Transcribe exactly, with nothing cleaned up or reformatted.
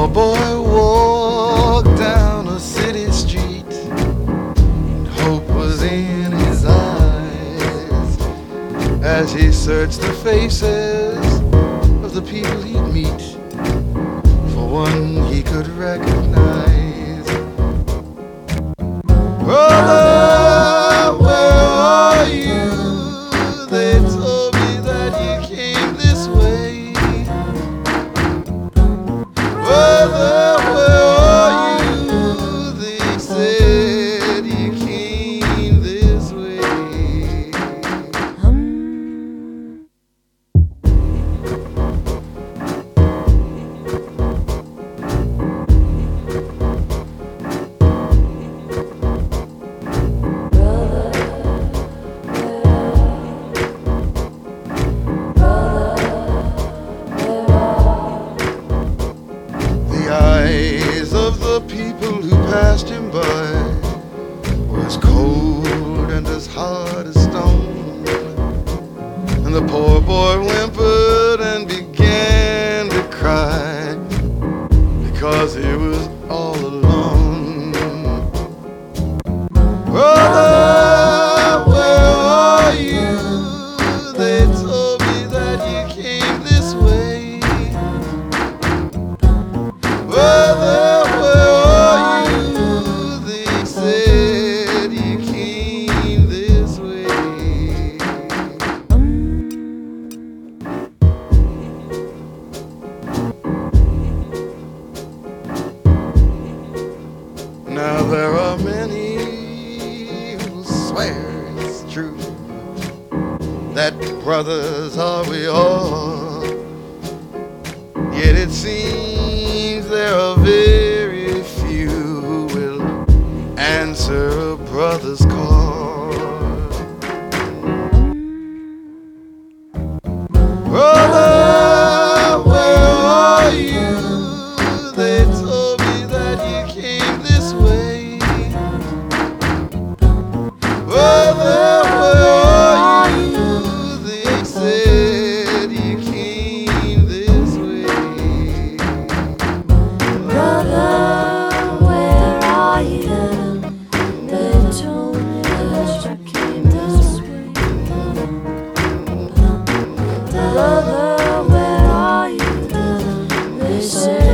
poor boy walked down a city street, and hope was in his eyes as he searched the faces of the people he'd meet. For one he could recognize. Brother, where are you? They told me that you came this way. Brother, where are you? They said you came this way. Hum. The eyes of the people who passed him by were as cold and as hard as stone. And the poor boy whimpered and began to cry because he was all alone. Brother, where are you? They told me that you came this way. Brother, where are you? They said you came this way. Now there are many who swear it's true that brothers are we all, yet it seems there are very few who will answer a brother's call. Brother, where are you? They told me that you came this way. Brother, where are you? They said you came this way. Brother, where are you? They told me that you came this way. Brother, where are you? They said